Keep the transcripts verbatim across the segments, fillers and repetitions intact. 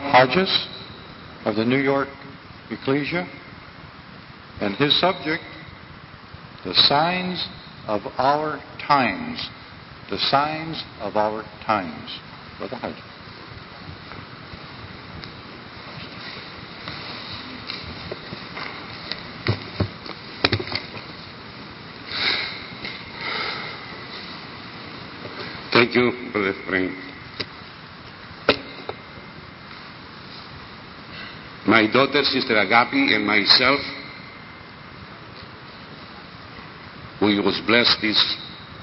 Hodges of the New York Ecclesia, and his subject, the signs of our times. The signs of our times. Brother Hodges. Thank you, Brother Frank. My daughter, Sister Agapi, and myself, we was blessed these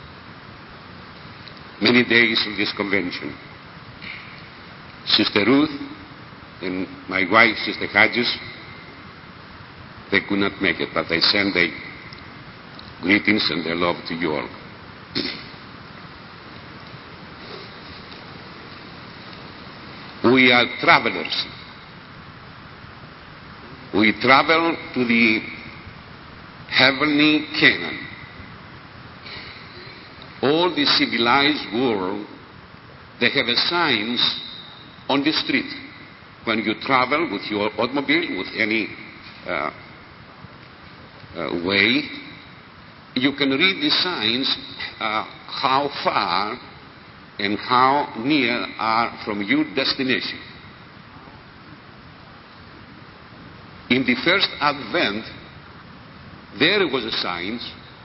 many days of this convention. Sister Ruth and my wife, Sister Hodges, they could not make it, but I send their greetings and their love to you all. We are travelers. We travel to the heavenly Canaan. All the civilized world, they have a signs on the street. When you travel with your automobile, with any uh, uh, way, you can read the signs uh, how far and how near are from your destination. In the first Advent, there was a sign,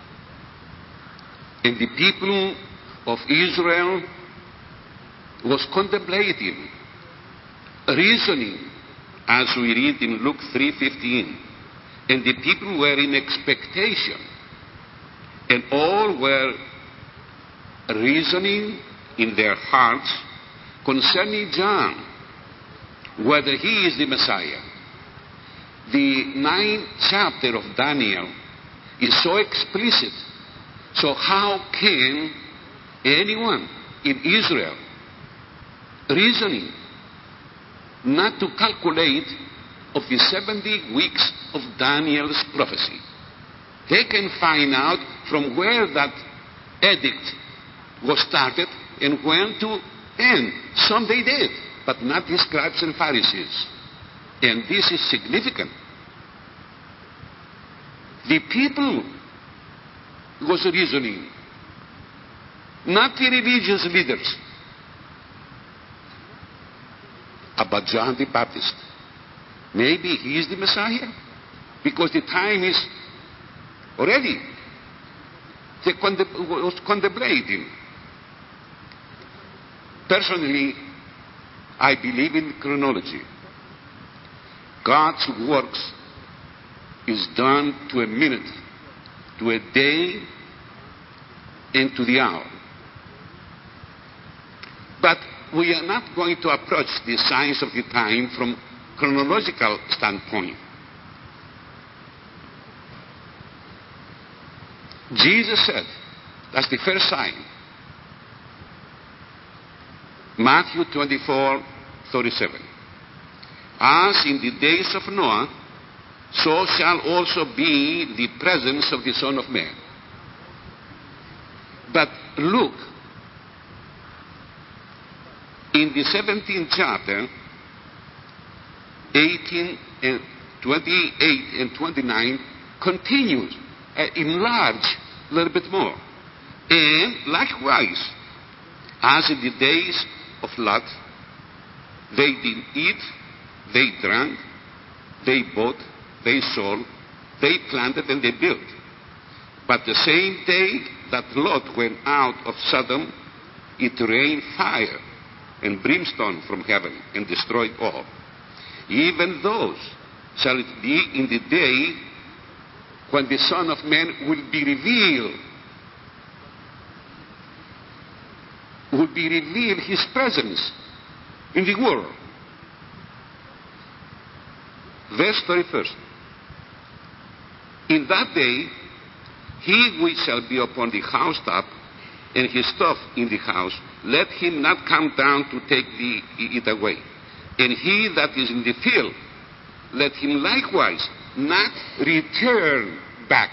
and the people of Israel was contemplating, reasoning, as we read in Luke three fifteen, and the people were in expectation, and all were reasoning in their hearts concerning John, whether he is the Messiah. The ninth chapter of Daniel is so explicit. So how can anyone in Israel reasoning not to calculate of the seventy weeks of Daniel's prophecy? They can find out from where that edict was started and when to end. Some they did, but not the scribes and Pharisees. And this is significant. The people was reasoning, not the religious leaders, about John the Baptist. Maybe he is the Messiah, because the time is already. They was contemplating. Personally, I believe in chronology. God's works is done to a minute, to a day, and to the hour. But we are not going to approach the signs of the time from chronological standpoint. Jesus said, that's the first sign. Matthew twenty-four thirty-seven. As in the days of Noah, so shall also be the presence of the Son of Man. But look, in the seventeenth chapter, eighteen and twenty-eight and twenty-nine continues, uh, enlarge a little bit more. And likewise, as in the days of Lot, they did eat, they drank, they bought, they sold, they planted, and they built. But the same day that Lot went out of Sodom, it rained fire and brimstone from heaven and destroyed all. Even those shall it be in the day when the Son of Man will be revealed. Will be revealed his presence in the world. Verse thirty-first. In that day, he which shall be upon the housetop and his stuff in the house, let him not come down to take the, it away. And he that is in the field, let him likewise not return back.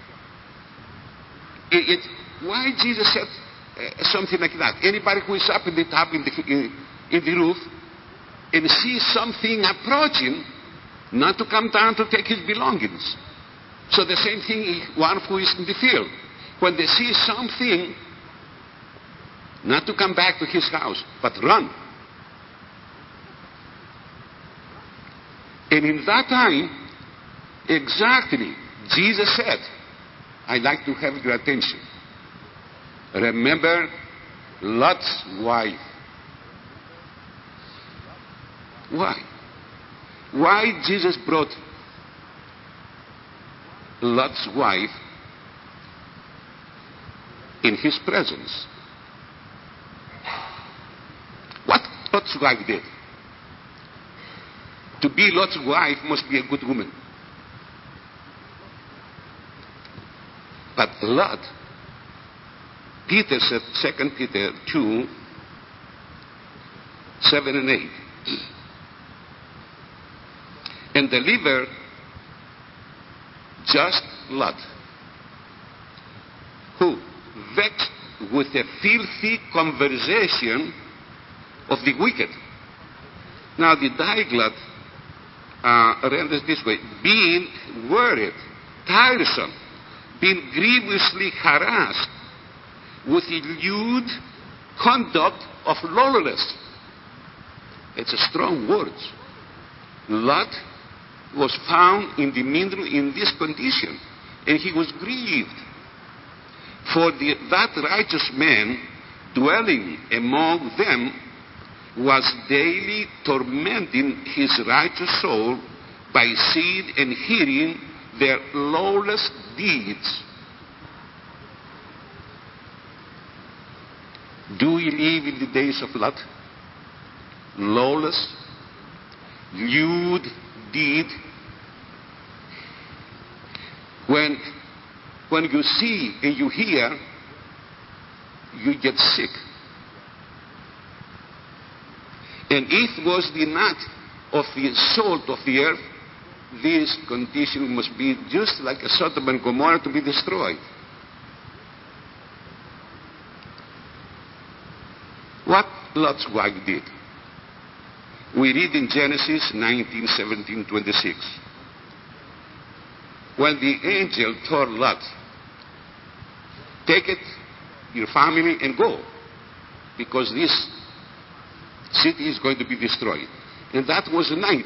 It, it, why Jesus said uh, something like that? Anybody who is up in the top in the, in, in the roof, and see something approaching, not to come down to take his belongings. So the same thing, one who is in the field. When they see something, not to come back to his house, but run. And in that time, exactly, Jesus said, I'd like to have your attention. Remember Lot's wife. Why? Why Jesus brought Lot's wife in his presence? What Lot's wife did? To be Lot's wife must be a good woman. But Lot, Peter said, Second Peter two, seven and eight, and deliver just Lot, who vexed with a filthy conversation of the wicked. Now the Diglot uh, renders this way: being worried, tiresome, being grievously harassed with the lewd conduct of lawlessness. It's a strong word. Lot was found in the middle in this condition, and he was grieved. For the, that righteous man dwelling among them was daily tormenting his righteous soul by seeing and hearing their lawless deeds. Do we live in the days of Lot? Lawless, lewd deed. When, when you see and you hear, you get sick. And if it was the nut of the salt of the earth, this condition must be just like a Sodom and Gomorrah to be destroyed. What Lot's wife did? We read in Genesis nineteen, seventeen, twenty-six. When the angel told Lot, take it, your family, and go, because this city is going to be destroyed. And that was night.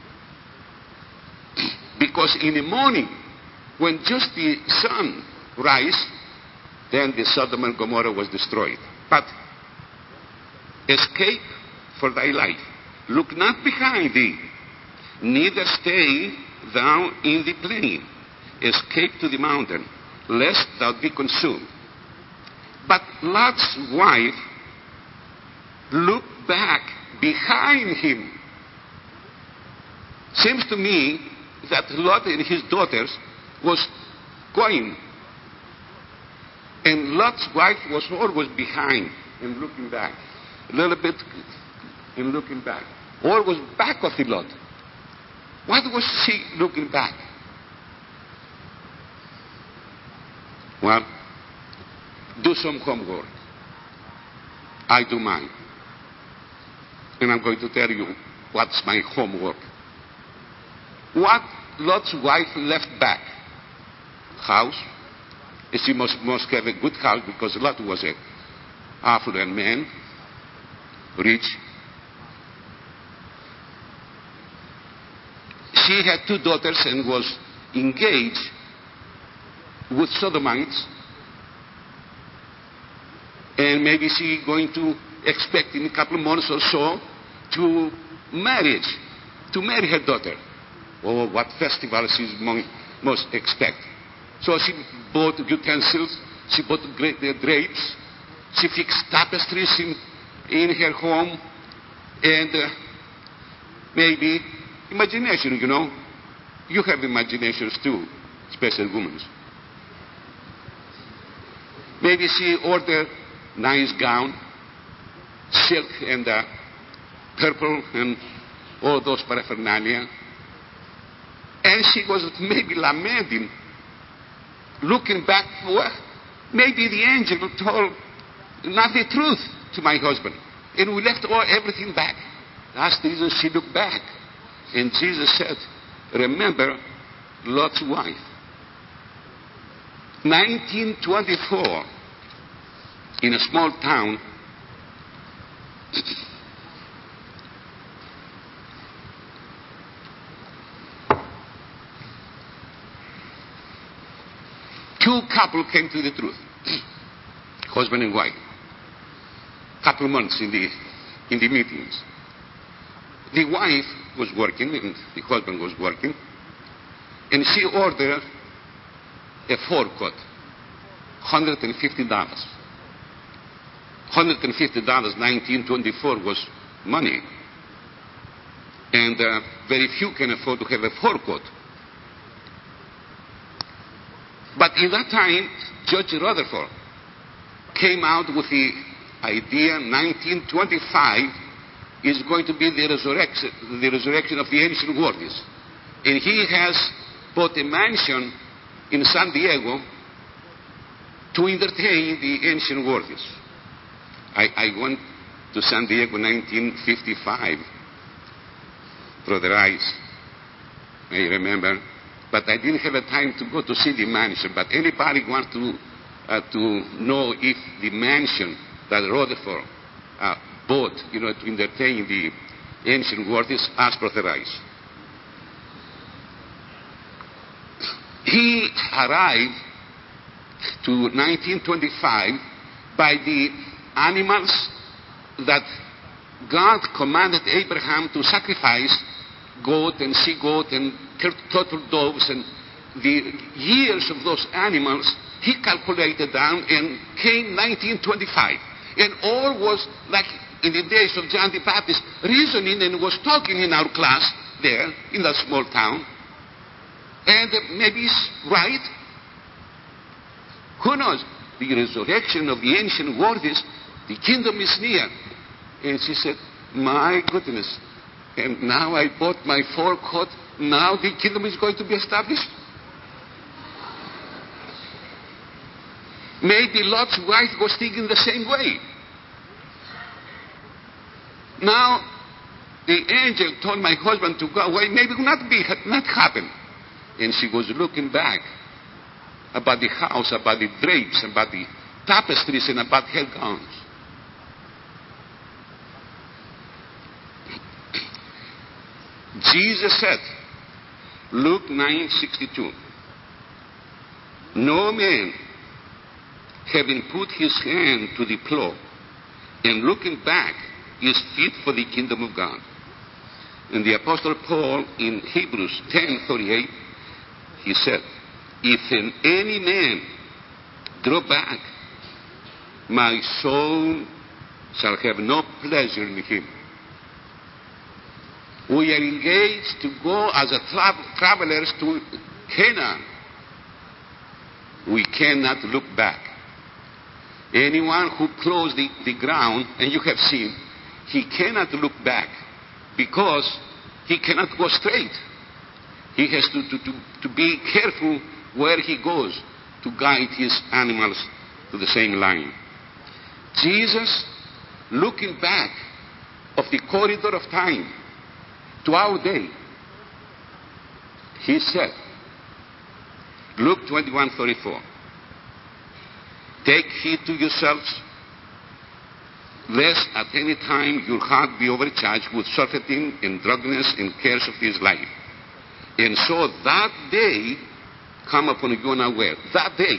Because in the morning, when just the sun rise, then the Sodom and Gomorrah was destroyed. But escape for thy life. Look not behind thee, neither stay thou in the plain. Escape to the mountain, lest thou be consumed. But Lot's wife looked back behind him. Seems to me that Lot and his daughters was going, and Lot's wife was always behind and looking back, a little bit and looking back, always back of the Lot. Why was she looking back? Well, do some homework. I do mine. And I'm going to tell you what's my homework. What Lot's wife left back? House. She must, must have a good house, because Lot was an affluent man, rich. She had two daughters and was engaged with Sodomites. And maybe she going to expect in a couple of months or so to marriage, to marry her daughter. Oh, what festival she most expect. So she bought utensils, she bought great drapes, she fixed tapestries in, in her home, and uh, maybe imagination, you know. You have imaginations too, especially women. Maybe she ordered nice gown, silk and uh, purple and all those paraphernalia. And she was maybe lamenting, looking back, well, maybe the angel told not the truth to my husband. And we left all everything back. That's the reason she looked back. And Jesus said, remember Lot's wife. nineteen twenty-four, in a small town, two couple came to the truth, husband and wife. Couple months in the in the meetings. The wife was working and the husband was working, and she ordered a forecoat, one hundred fifty dollars. one hundred fifty dollars, nineteen twenty-four was money, and uh, very few can afford to have a forecoat. But in that time, Judge Rutherford came out with the idea nineteen twenty-five is going to be the resurrection, the resurrection of the ancient worthies. And he has bought a mansion in San Diego to entertain the ancient worthies. I, I went to San Diego in nineteen fifty-five, Brother Ice, I remember. But I didn't have a time to go to see the mansion. But anybody want to uh, to know if the mansion that Rutherford uh, bought, you know, to entertain the ancient worthies, ask Brother Rice. He arrived to nineteen twenty-five by the animals that God commanded Abraham to sacrifice, goat and she-goat and turtle doves, and the years of those animals he calculated down and came nineteen twenty-five. And all was like in the days of John the Baptist, reasoning and was talking in our class there in that small town. And maybe it's right. Who knows? The resurrection of the ancient worthies, the kingdom is near. And she said, my goodness. And now I bought my forecoat. Now the kingdom is going to be established. Maybe Lot's wife was thinking the same way. Now, the angel told my husband to go away. Maybe it will not be, not happen. And she was looking back about the house, about the drapes, about the tapestries, and about her gowns. Jesus said, Luke nine sixty-two, no man, having put his hand to the plow and looking back, is fit for the kingdom of God. And the Apostle Paul in Hebrews ten thirty-eight, he said, if in any man draw back, my soul shall have no pleasure in him. We are engaged to go as a tra- travelers to Canaan. We cannot look back. Anyone who plows the, the ground, and you have seen, he cannot look back because he cannot go straight. He has to, to, to, to be careful where he goes to guide his animals to the same line. Jesus, looking back of the corridor of time to our day, he said, Luke twenty-one thirty-four, take heed to yourselves, lest at any time your heart be overcharged with surfeiting and drunkenness and cares of this life. And so that day come upon you unaware. That day.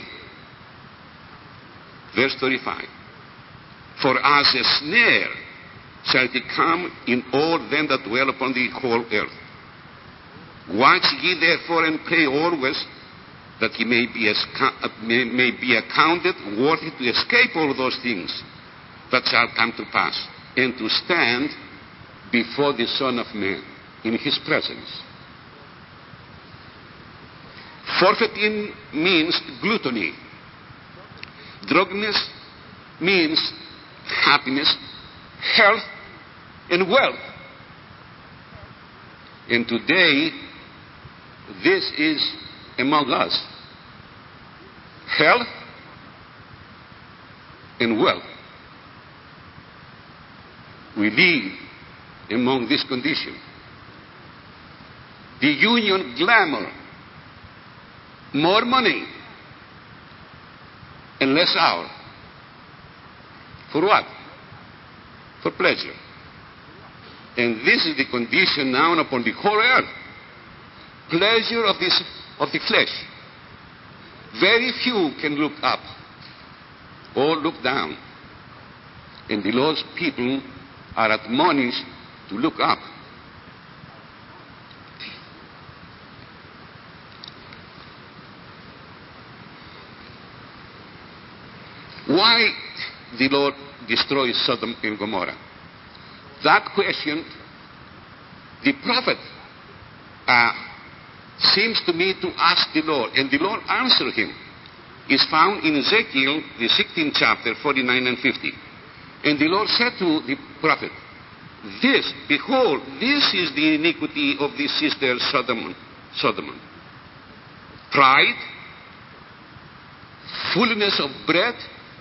Verse thirty-five. For as a snare shall it come in all them that dwell upon the whole earth. Watch ye therefore and pray always, that ye may be, as, may, may be accounted worthy to escape all those things that shall come to pass, and to stand before the Son of Man in his presence. Forfeiting means gluttony. Drunkenness means happiness, health, and wealth. And today, this is among us. Health and wealth. We live among this condition. The union glamour, more money and less hour. For what? For pleasure. And this is the condition now upon the whole earth. Pleasure of this of the flesh. Very few can look up. All look down. And the Lord's people are admonished to look up. Why the Lord destroys Sodom and Gomorrah? That question, the prophet uh, seems to me to ask the Lord, and the Lord answered him. Is found in Ezekiel, the sixteenth chapter, forty-nine and fifty. And the Lord said to the prophet, this, behold, this is the iniquity of the sister Sodom, Sodom. Pride, fullness of bread,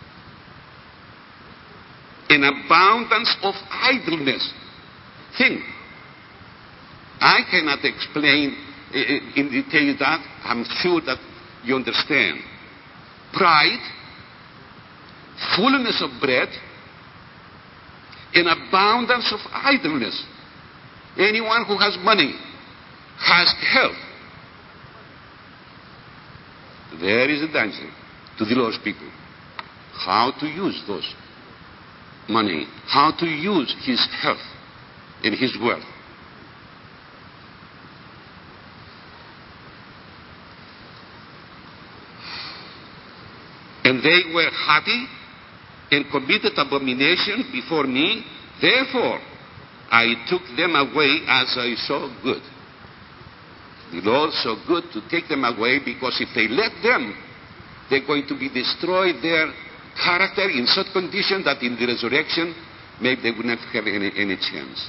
an abundance of idleness. Think. I cannot explain in detail that. I'm sure that you understand. Pride, fullness of bread, an abundance of idleness. Anyone who has money has health. There is a danger to the Lord's people. How to use those money, how to use his health and his wealth. And they were haughty and committed abomination before me. Therefore, I took them away as I saw good. The Lord saw good to take them away, because if they let them, they're going to be destroyed, their character in such condition that in the resurrection, maybe they would not have any, any chance.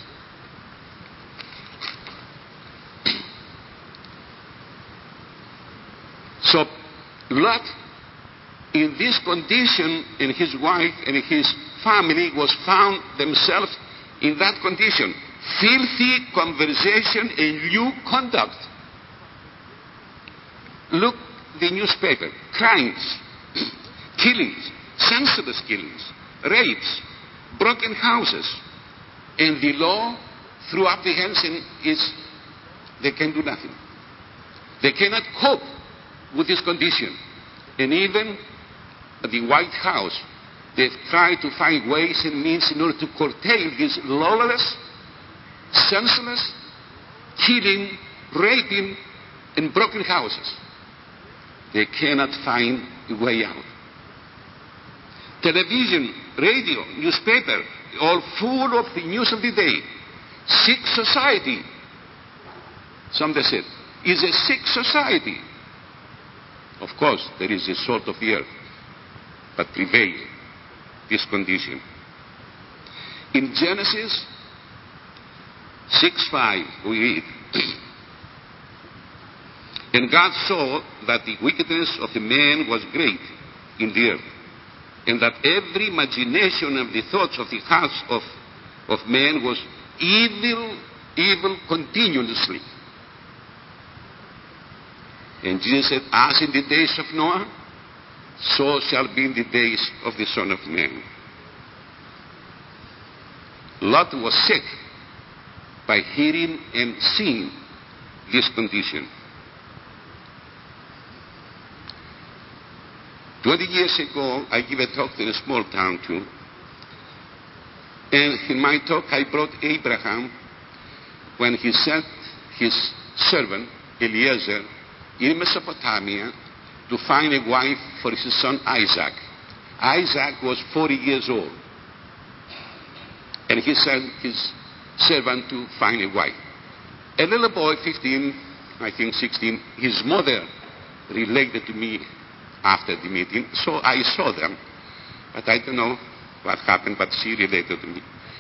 So, Lot, in this condition, and his wife and his family was found themselves in that condition. Filthy conversation and lewd conduct. Look the newspaper. Crimes, killings, senseless killings, rapes, broken houses. And the law, through apprehension, is they can do nothing. They cannot cope with this condition. And even at the White House, they've tried to find ways and means in order to curtail this lawless, senseless, killing, raping, and broken houses. They cannot find a way out. Television, radio, newspaper, all full of the news of the day. Sick society. Some they said, is a sick society. Of course, there is a salt of the earth, but prevail this condition. In Genesis six five, we read, and God saw that the wickedness of the man was great in the earth, and that every imagination of the thoughts of the hearts of, of man was evil, evil continuously. And Jesus said, as in the days of Noah, so shall be in the days of the Son of Man. Lot was sick by hearing and seeing this condition. Twenty years ago, I gave a talk in a small town too. And in my talk, I brought Abraham when he sent his servant, Eliezer, in Mesopotamia to find a wife for his son Isaac. Isaac was forty years old. And he sent his servant to find a wife. A little boy, fifteen, I think sixteen, his mother related to me after the meeting. So I saw them, but I don't know what happened, but she related to me.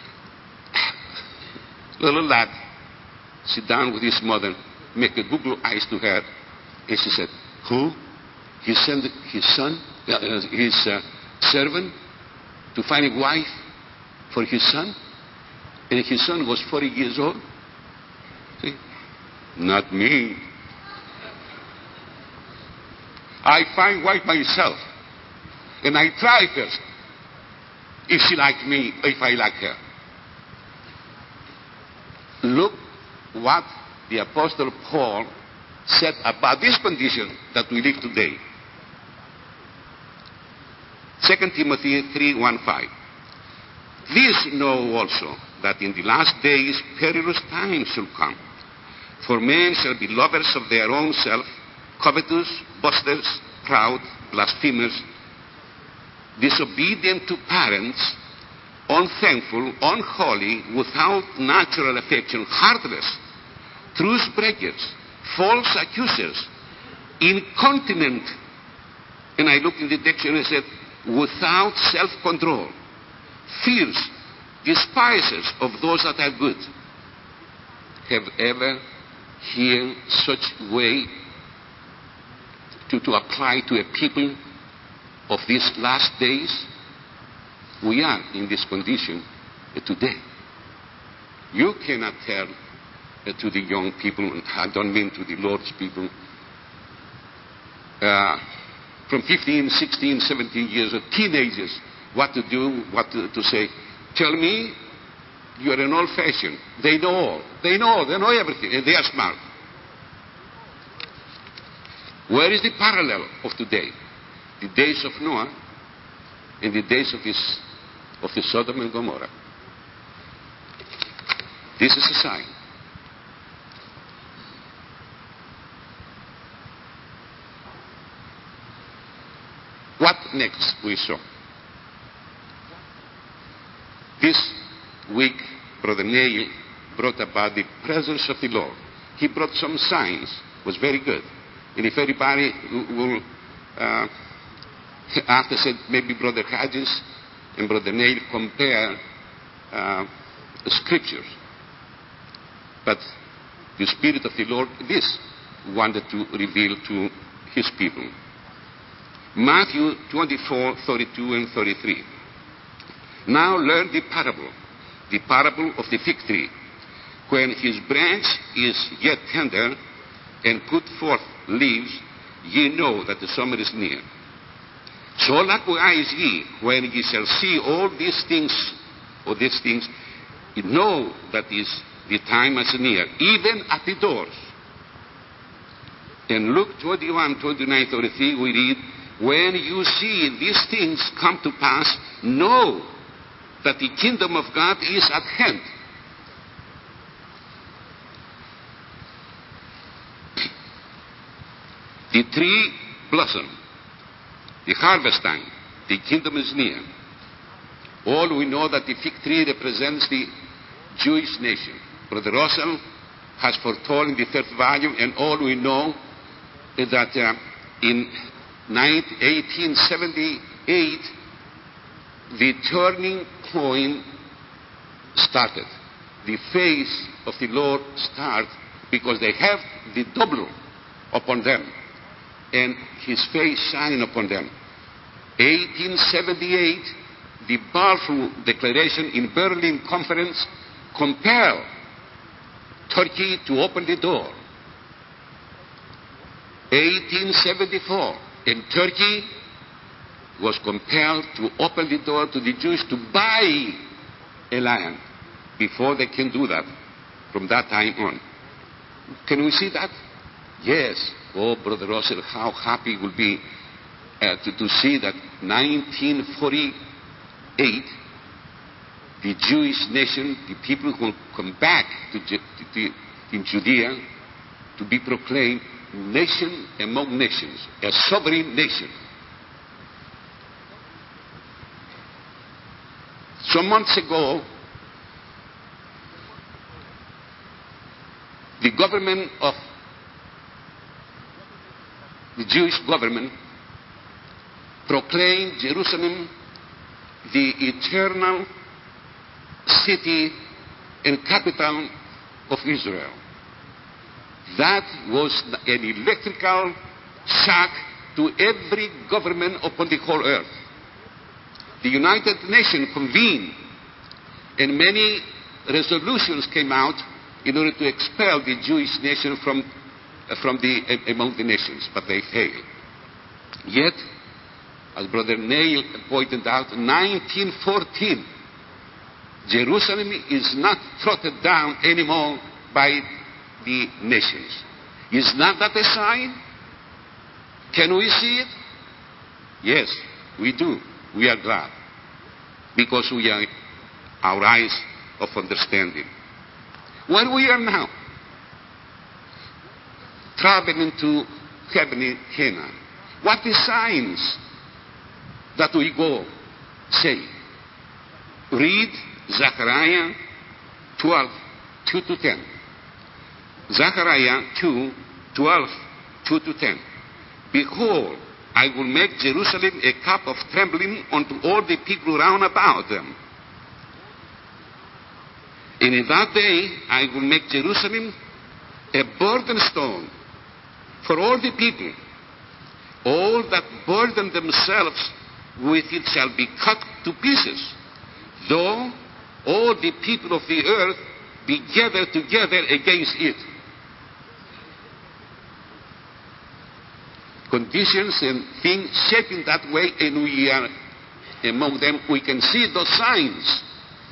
Little lad, sit down with his mother, make a Google eyes to her, and she said, who? He sent his son, uh, his uh, servant, to find a wife for his son? And his son was forty years old. See? Not me. I find wife myself. And I try first. If she like me, if I like her. Look what the Apostle Paul said about this condition that we live today. Second Timothy three, one, five. This know also, that in the last days perilous times shall come. For men shall be lovers of their own self, covetous, boasters, proud, blasphemers, disobedient to parents, unthankful, unholy, without natural affection, heartless, truce breakers, false accusers, incontinent, and I looked in the dictionary and said, without self-control, fierce, despisers of those that are good. Have ever heard such way to, to apply to a people of these last days? We are in this condition uh, today. You cannot tell uh, to the young people, and I don't mean to the Lord's people, uh, from fifteen, sixteen, seventeen years old, teenagers, what to do, what to, to say. Tell me, you are an old-fashioned. They know all. They know all. They know everything. And they are smart. Where is the parallel of today? The days of Noah and the days of his of the Sodom and Gomorrah. This is a sign. What next we saw? This week, Brother Neil brought about the presence of the Lord. He brought some signs. It was very good. And if anybody will, uh, after said, maybe Brother Hodges and Brother Neil compare uh, the scriptures. But the Spirit of the Lord, this wanted to reveal to his people. Matthew twenty-four, thirty-two and thirty-three. Now learn the parable, the parable of the fig tree. When his branch is yet tender and put forth leaves, ye know that the summer is near. So likewise ye, when ye shall see all these things, or these things, ye know that is the time is near, even at the doors. In Luke twenty-one, twenty-nine, thirty-three, we read, when you see these things come to pass, know that the kingdom of God is at hand. The tree blossom, the harvest time, the kingdom is near. All we know that the fig tree represents the Jewish nation. Brother Russell has foretold in the third volume, and all we know is that uh, in eighteen seventy-eight, the turning point started. The face of the Lord started because they have the double upon them, and his face shine upon them. eighteen seventy-eight, the Balfour Declaration in Berlin Conference compelled Turkey to open the door. eighteen seventy-four, and Turkey was compelled to open the door to the Jews to buy a land before they can do that from that time on. Can we see that? Yes. Oh, Brother Russell, how happy we'll be uh, to, to see that nineteen forty-eight, the Jewish nation, the people who come back to, to, to, in Judea to be proclaimed nation among nations, a sovereign nation. Some months ago, the government of the Jewish government proclaimed Jerusalem the eternal city and capital of Israel. That was an electrical shock to every government upon the whole earth. The United Nations convened, and many resolutions came out in order to expel the Jewish nation from, uh, from the, uh, among the nations, but they failed. Yet, as Brother Neil pointed out, nineteen fourteen, Jerusalem is not trodden down anymore by the nations. Is not that a sign? Can we see it? Yes, we do. We are glad. Because we are our eyes of understanding. Where we are now, traveling to heavenly Canaan, what the signs that we go say? Read Zechariah twelve, two to ten. Zechariah two, twelve, two to ten. Behold, I will make Jerusalem a cup of trembling unto all the people round about them. And in that day I will make Jerusalem a burden stone for all the people. All that burden themselves with it shall be cut to pieces, though all the people of the earth be gathered together against it. Conditions and things shaping that way, and we are among them. We can see those signs.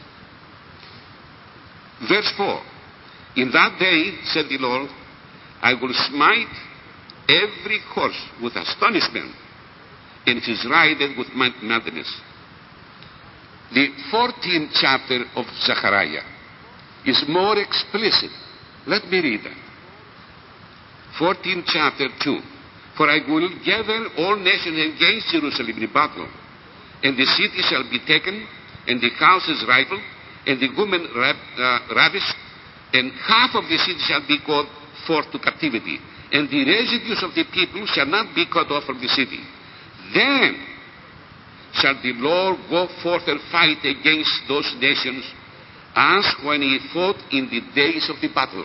Verse four. In that day, said the Lord, I will smite every horse with astonishment, and his rider with madness. The fourteenth chapter of Zechariah is more explicit. Let me read that. fourteenth chapter two. For I will gather all nations against Jerusalem in battle, and the city shall be taken, and the houses rifled, and the women uh, ravished, and half of the city shall be called forth to captivity, and the residues of the people shall not be cut off from the city. Then shall the Lord go forth and fight against those nations, as when he fought in the days of the battle.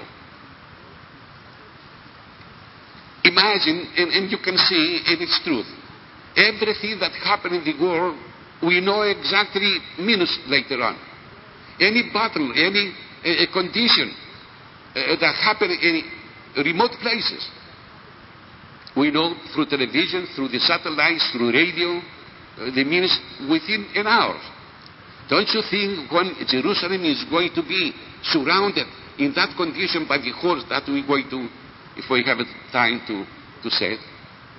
Imagine, and, and you can see, and it's truth, everything that happened in the world, we know exactly minutes later on. Any battle, any uh, condition uh, that happened in remote places, we know through television, through the satellites, through radio, uh, the minutes within an hour. Don't you think when Jerusalem is going to be surrounded in that condition by the horse, that we're going to, if we have time to, to say it?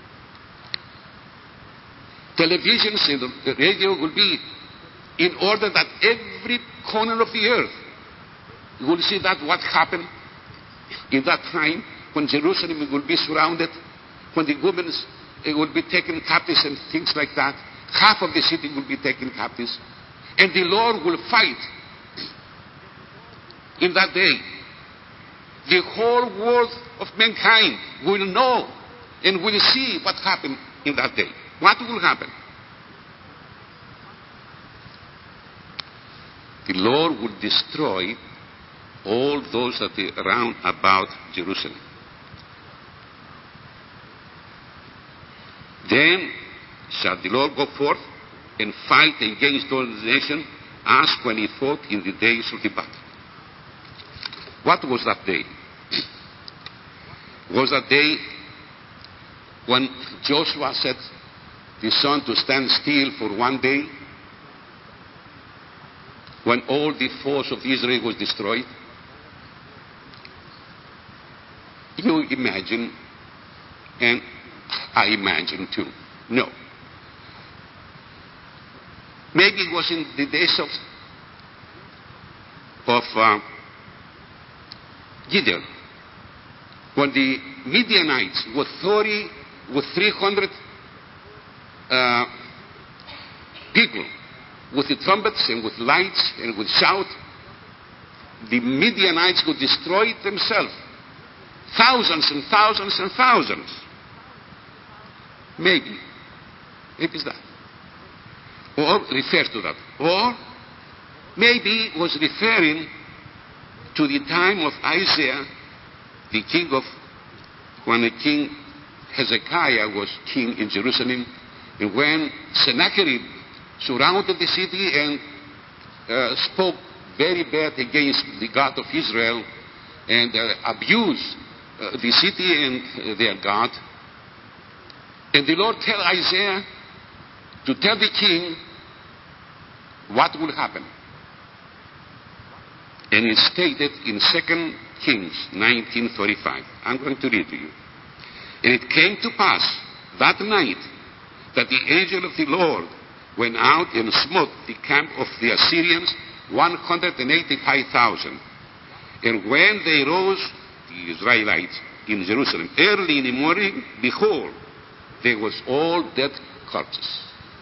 Televisions and radio will be in order that every corner of the earth will see that what happened in that time when Jerusalem will be surrounded, when the women will be taken captives and things like that. Half of the city will be taken captives. And the Lord will fight in that day. The whole world of mankind will know and will see what happened in that day. What will happen? The Lord will destroy all those that are around about Jerusalem. Then shall the Lord go forth and fight against all the nations, as when he fought in the days of the battle. What was that day? Was that day when Joshua set the sun to stand still for one day, when all the force of Israel was destroyed? You imagine, and I imagine too. No. Maybe it was in the days of, of uh, Gideon, when the Midianites with thirty, with three hundred uh, people, with the trumpets and with lights and with shout, the Midianites would destroy themselves. Thousands and thousands and thousands. Maybe. Maybe it's that. Or refer to that. Or maybe it was referring to the time of Isaiah, the king of, when the king Hezekiah was king in Jerusalem, and when Sennacherib surrounded the city and uh, spoke very bad against the God of Israel and uh, abused uh, the city and uh, their God. And the Lord tell Isaiah to tell the king what will happen. And it's stated in Second Kings nineteen thirty-five. I'm going to read to you. And it came to pass that night that the angel of the Lord went out and smote the camp of the Assyrians, one hundred eighty-five thousand. And when they rose, the Israelites, in Jerusalem, early in the morning, behold, there was all dead corpses.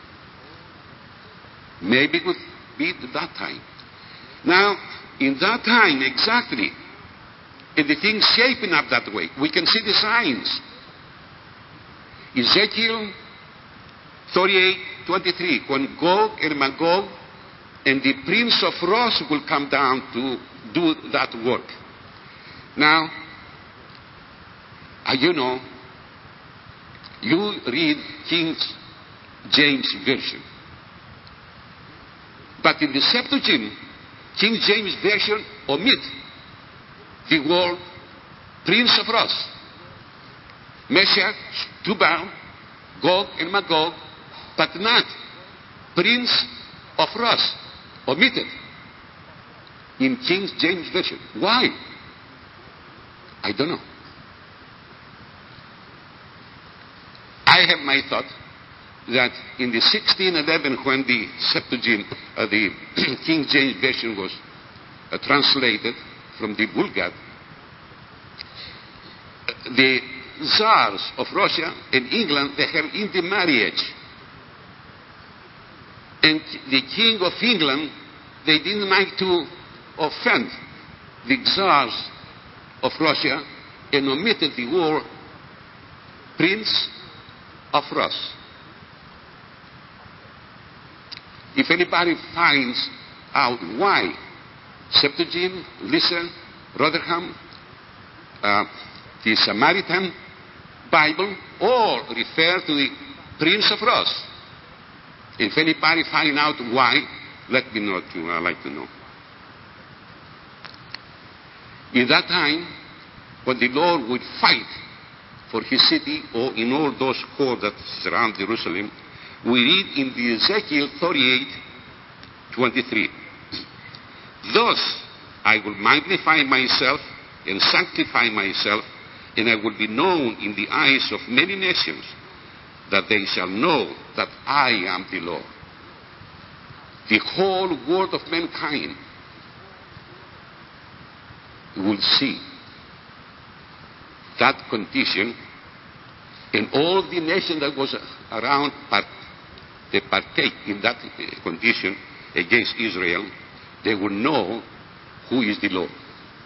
Maybe it would be at that time. Now, in that time, exactly, and the things shaping up that way, we can see the signs. Ezekiel thirty-eight twenty-three, when Gog and Magog and the prince of Rosh will come down to do that work. Now, uh, you know, you read King James Version. But in the Septuagint, King James Version omit the word prince of Rosh. Meshach, Tubal, Gog and Magog, but not prince of Rosh, omitted in King James Version. Why? I don't know. I have my thought that in the sixteen eleven, when the Septuagint, uh, the King James Version was uh, translated from the Vulgate, the Tsars of Russia and England, they have intermarriage. And the King of England, they didn't like to offend the Tsars of Russia and omitted the word Prince of Rus. If anybody finds out why Septuagint, Luther, Rotherham, uh, the Samaritan Bible all refer to the Prince of Rus. If anybody find out why, let me know too. I'd like to know. In that time, when the Lord would fight for his city or in all those courts that surround Jerusalem, we read in the Ezekiel thirty-eight twenty-three. Thus I will magnify myself and sanctify myself, and I will be known in the eyes of many nations, that they shall know that I am the Lord. The whole world of mankind will see that condition, and all the nations that was around, part, they partake in that condition against Israel. They will know who is the Lord.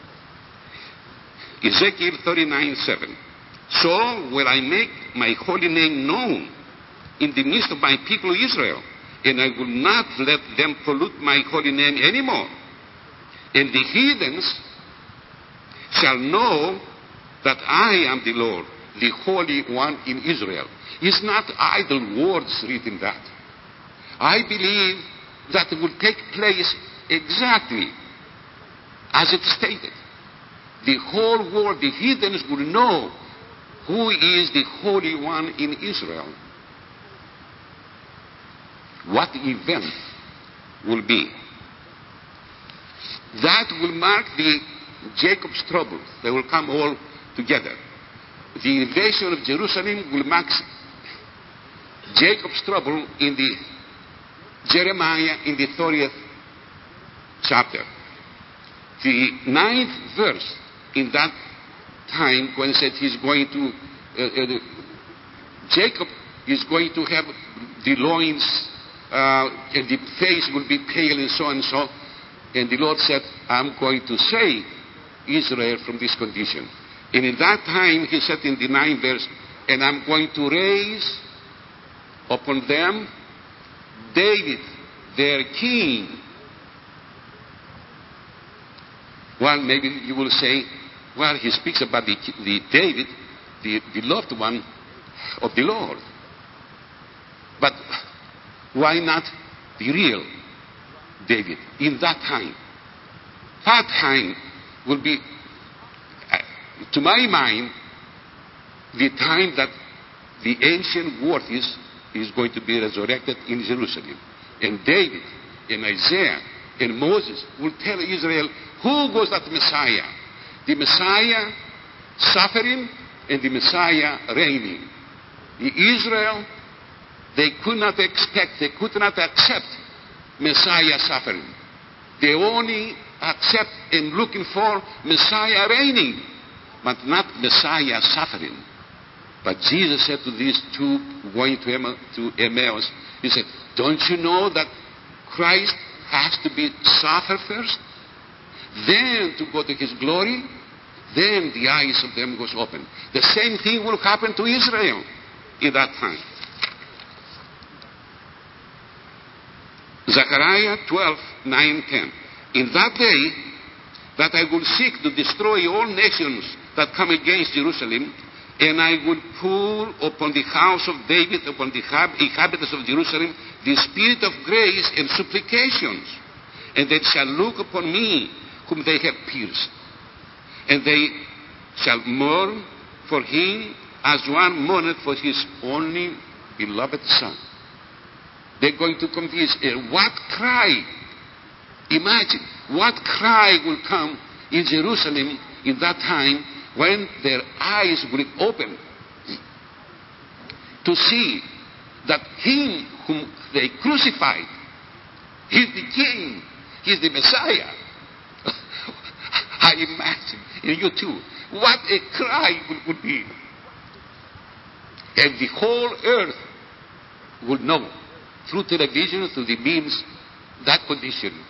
Ezekiel thirty-nine seven. So will I make my holy name known in the midst of my people Israel, and I will not let them pollute my holy name anymore. And the heathens shall know that I am the Lord, the Holy One in Israel. It's not idle words written that. I believe that it will take place exactly as it stated. The whole world, the heathens, will know who is the Holy One in Israel. What event will be? That will mark the Jacob's trouble. They will come all together. The invasion of Jerusalem will mark Jacob's trouble in the Jeremiah in the thirtieth chapter. The ninth verse in that time, when it said he's going to, uh, uh, Jacob is going to have the loins, uh, and the face will be pale and so and so. And the Lord said, I'm going to save Israel from this condition. And in that time, he said in the ninth verse, and I'm going to raise upon them David, their king. Well, maybe you will say, well, he speaks about the, the David, the beloved one of the Lord. But why not the real David in that time? that time will be, uh, to my mind, the time that the ancient world is, is going to be resurrected in Jerusalem. And David and Isaiah and Moses will tell Israel who was that Messiah. The Messiah suffering and the Messiah reigning. The Israel, they could not expect, they could not accept Messiah suffering. They only accept and looking for Messiah reigning, but not Messiah suffering. But Jesus said to these two going to, Emma, to Emmaus, he said, don't you know that Christ has to be suffer first? Then to go to his glory? Then the eyes of them goes open. The same thing will happen to Israel in that time. Zechariah twelve, nine, ten. In that day that I will seek to destroy all nations that come against Jerusalem, and I will pour upon the house of David, upon the inhabitants of Jerusalem, the spirit of grace and supplications. And they shall look upon me whom they have pierced. And they shall mourn for him as one mourneth for his only beloved son. They're going to confess. And what cry, imagine, what cry will come in Jerusalem in that time when their eyes will open to see that him whom they crucified, he's the king, he's the Messiah. I imagine, and you too, what a cry would, would be. And the whole earth would know through television, through the means, that condition.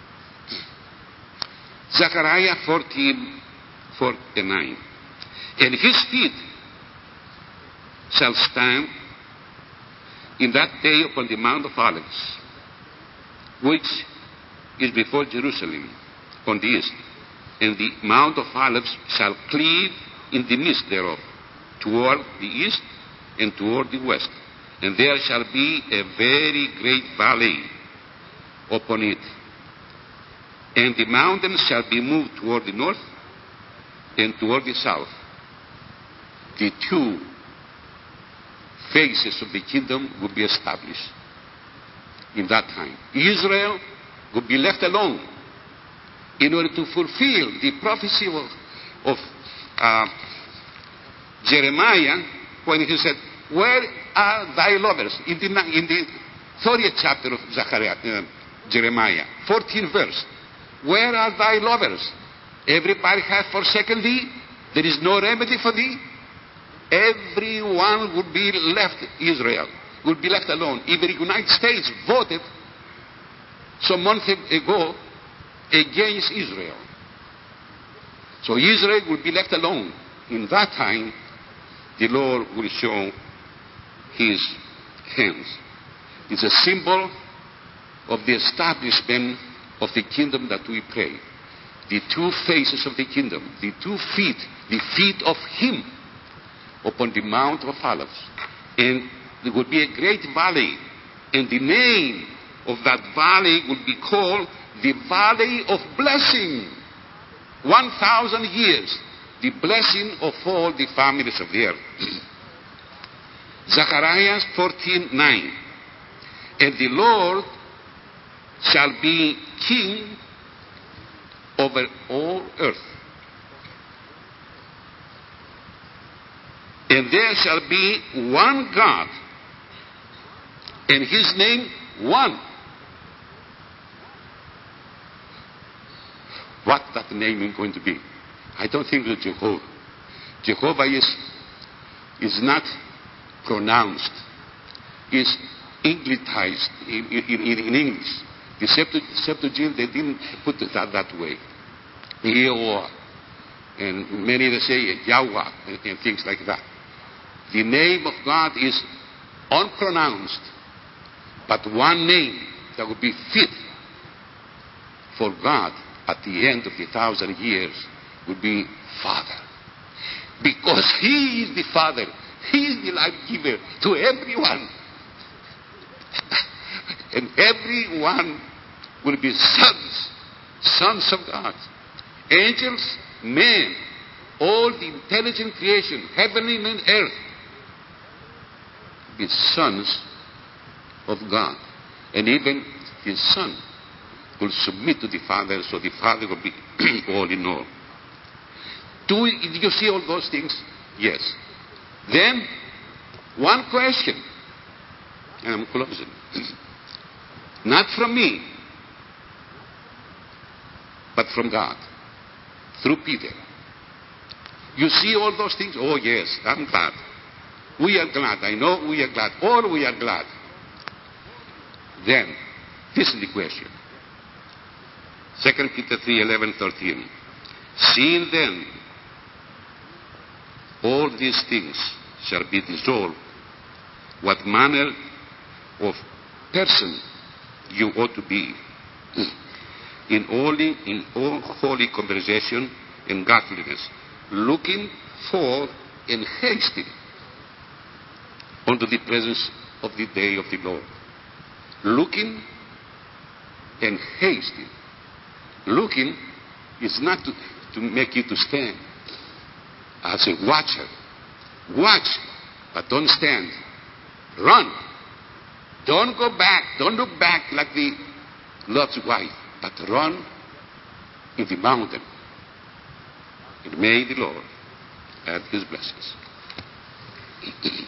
Zechariah fourteen, four and nine. And his feet shall stand in that day upon the Mount of Olives, which is before Jerusalem on the east. And the Mount of Olives shall cleave in the midst thereof, toward the east and toward the west. And there shall be a very great valley upon it. And the mountains shall be moved toward the north and toward the south. The two phases of the kingdom will be established in that time. Israel will be left alone in order to fulfill the prophecy of, of uh, Jeremiah when he said, where are thy lovers? In the, in the thirtieth chapter of Zechariah, uh, Jeremiah, fourteenth verse. Where are thy lovers? Everybody hath forsaken thee. There is no remedy for thee. Everyone would be left, Israel, would be left alone. Even the United States voted some months ago against Israel. So Israel would be left alone. In that time, the Lord will show his hands. It's a symbol of the establishment of the kingdom that we pray. The two faces of the kingdom, the two feet, the feet of him upon the Mount of Olives. And there would be a great valley, and the name of that valley would be called the Valley of Blessing. One thousand years, the blessing of all the families of the earth. Zechariah fourteen, nine. And the Lord shall be king over all earth. And there shall be one God, and his name one. What that name is going to be? I don't think that Jehovah. Jehovah is, is not pronounced. Is Anglicized in, in, in English. The Septuagint, they didn't put it that, that way. Yehovah. And many they say Yahweh and, and things like that. The name of God is unpronounced, but one name that would be fit for God at the end of the thousand years would be Father. Because he is the Father. He is the life giver to everyone. And everyone will be sons, sons of God. angels, men, all the intelligent creation, heavenly and earth, be sons of God. And even his son will submit to the Father, so the Father will be all in all. Do you see all those things? Yes. Then, one question, and I'm closing. Not from me, but from God, through Peter. You see all those things? Oh yes, I'm glad. We are glad. I know we are glad. All we are glad. Then, this is the question. Second Peter three, eleven, thirteen. Seeing then all these things shall be dissolved, what manner of person you ought to be in holy, in all holy conversation and godliness, looking for and hasting unto the presence of the day of the Lord. Looking and hasting. Looking is not to, to make you to stand. As a watcher. Watch, but don't stand. Run. Don't go back. Don't look back like the Lord's wife, but run in the mountain. And may the Lord add his blessings.